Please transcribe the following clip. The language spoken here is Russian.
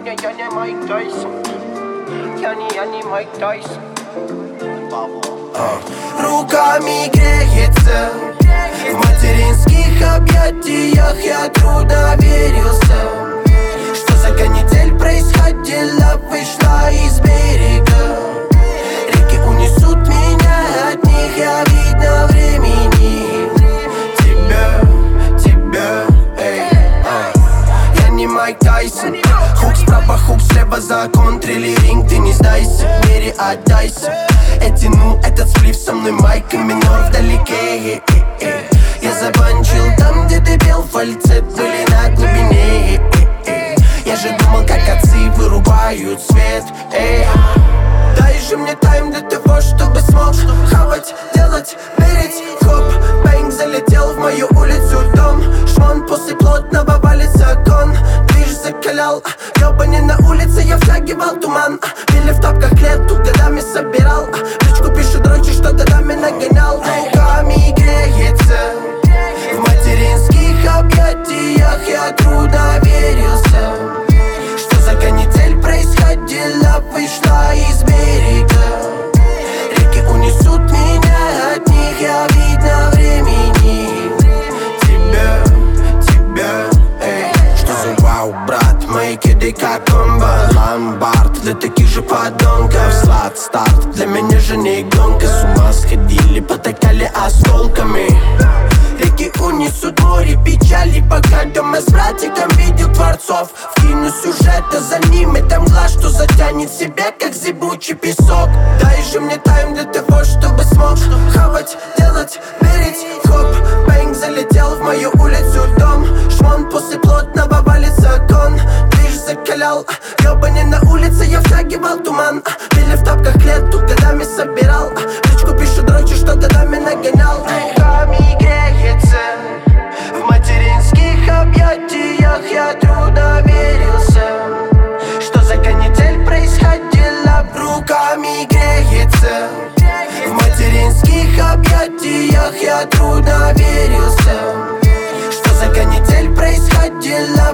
не Майк Тайсон. Я не Майк Тайсон. Руками греется, в материнских объятиях я трудно верился. Что за канитель происходила, вышла из берега. Реки унесут меня, от них я видно времени. Тебя, эй, я не Майк Тайсон. Хук справа, хук слева, закон, триллеринг, ты не сдайся, в мире отдайся. Я тяну этот сплив со мной, майка минор вдалеке. Я забанчил там, где ты пел, фальцет были на глубине. Я же думал, как отцы вырубают свет. Дай же мне тайм для того, чтобы смог хавать, делать, верить. Хоп, бэнг, залетел в мою улицу дом. Шмон после плотного валится кон. Движ закалял, ёбани на улице, я втягивал туман. Пили в тапках лету, годами собирал. В личку пишут дрочи, что годами нагонял. Руками греется, в материнских объятиях я трудно верился. Что за канитель происходила, вышла из берега. Реки унесут меня, от них я видно времени. Тебя, эй. Что за вау, брат, мои киды как комбо. Ломбард для таких же подонков. Слад старт, для меня же не гонка. С ума сходили, потакали осколками. Реки унесут море печали, пока дома с братиком видел творцов. Вкину сюжета за ними, там глаз, что затянет себя, как зыбучий песок. Дай же мне тайм для того, чтобы смог хавать, делать, верить. Хоп, бэнг, залетел в мою улицу дом. Шмон после плотного валится кон. Движ закалял, ёбани на улице, я втягивал туман. Пили в тапках лету, годами собирал. В личку пишут дрочи, что годами нагонял. Руками греется, в материнских объятиях я трудно верился. Что за канитель происходила, руками греется. В материнских объятиях я трудно верился. Что за канитель происходила,